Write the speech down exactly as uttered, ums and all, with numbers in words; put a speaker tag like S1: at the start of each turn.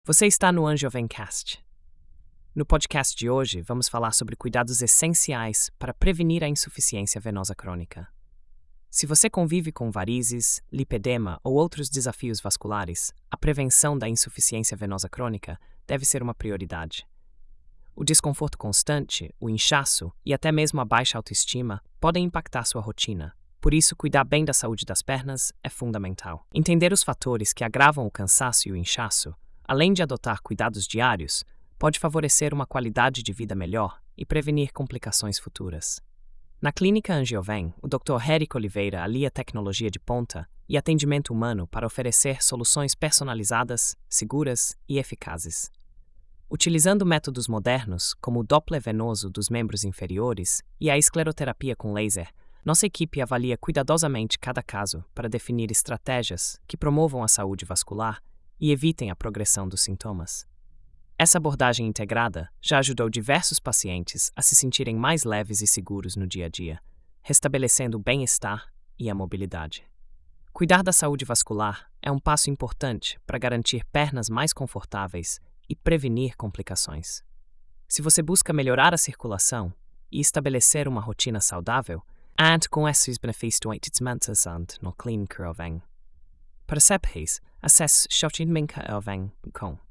S1: Você está no AngioVencast. No podcast de hoje, vamos falar sobre cuidados essenciais para prevenir a insuficiência venosa crônica. Se você convive com varizes, lipedema ou outros desafios vasculares, a prevenção da insuficiência venosa crônica deve ser uma prioridade. O desconforto constante, o inchaço e até mesmo a baixa autoestima podem impactar sua rotina. Por isso, cuidar bem da saúde das pernas é fundamental. Entender os fatores que agravam o cansaço e o inchaço, além de adotar cuidados diários, pode favorecer uma qualidade de vida melhor e prevenir complicações futuras. Na Clínica Angioven, o doutor Érico Oliveira alia tecnologia de ponta e atendimento humano para oferecer soluções personalizadas, seguras e eficazes. Utilizando métodos modernos, como o Doppler venoso dos membros inferiores e a escleroterapia com laser, nossa equipe avalia cuidadosamente cada caso para definir estratégias que promovam a saúde vascular e evitem a progressão dos sintomas. Essa abordagem integrada já ajudou diversos pacientes a se sentirem mais leves e seguros no dia a dia, restabelecendo o bem-estar e a mobilidade. Cuidar da saúde vascular é um passo importante para garantir pernas mais confortáveis e prevenir complicações. Se você busca melhorar a circulação e estabelecer uma rotina saudável, ante com esses benefícios no Clínica Angioven. Para saber, acesse shotinminca elven ponto com.